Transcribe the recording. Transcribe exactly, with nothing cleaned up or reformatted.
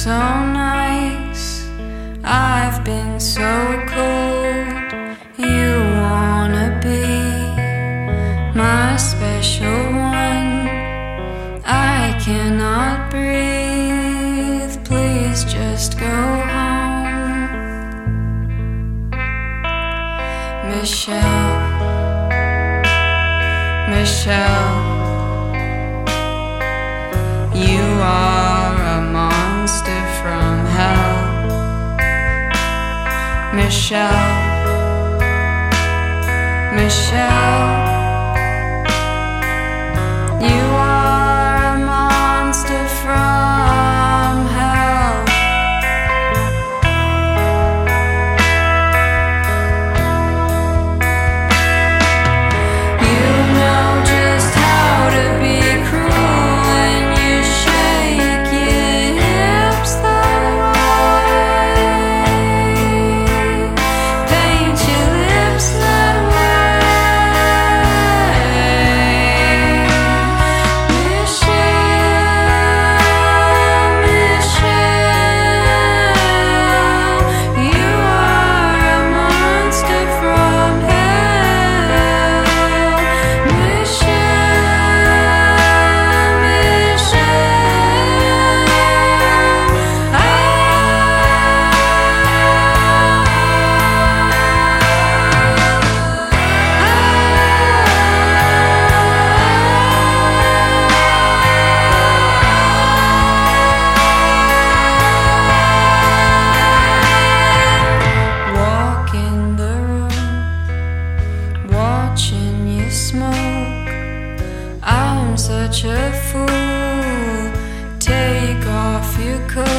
so nice. I've been so cold. You wanna be my special one. I cannot breathe. Please just go home. Michelle, Michelle, you are a monster from hell. Michelle, Michelle, you are a monster from hell. You know just how to be cruel when you shake your hips that way, paint your lips that way. Michelle, Michelle, you are a monster from hell. Michelle, Michelle, I walk in the room, watching you smoke. I'm such a fool. Take off your coat.